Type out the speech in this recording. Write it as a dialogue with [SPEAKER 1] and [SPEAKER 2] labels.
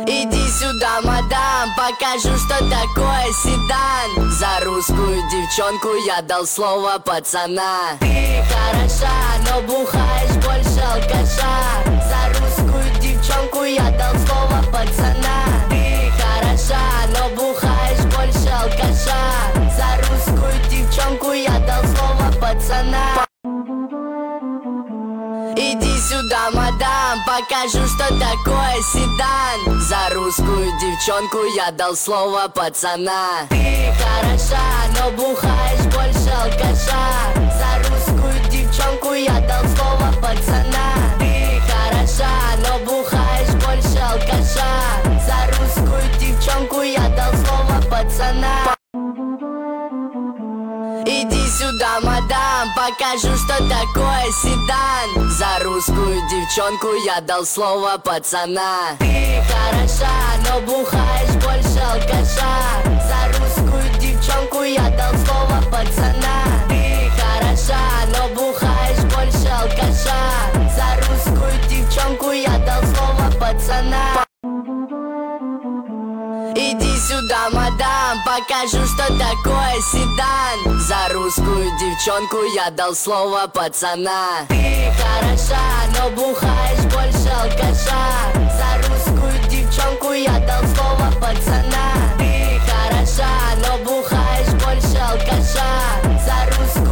[SPEAKER 1] Иди сюда, мадам, покажу, что такое седан. За русскую девчонку я дал слово пацана. Ты хороша, но бухаешь больше алкаша. За русскую девчонку я дал слово пацана. Ты хороша, но бухаешь больше алкаша. За русскую девчонку я дал слово пацана. Иди сюда, мадам, покажу, что такое седан. За русскую девчонку я дал слово пацана. Ты хороша, но бухаешь больше алкаша. За русскую девчонку я дал слово пацана. Ты хороша, но бухаешь больше алкаша. За русскую девчонку я дал слово пацана. Иди сюда, мадам, покажу, что такое седан. За русскую девчонку я дал слово пацана. Ты хороша, но бухаешь больше алкаша. За русскую девчонку я дал слово пацана. Ты хороша, но бухаешь больше алкаша. За русскую девчонку я дал слово пацана. Иди сюда, мадам, покажу, что такое седан. За русскую девчонку я дал слово пацана. Ты хороша, но бухаешь больше алкаша. За русскую девчонку я дал слово пацана.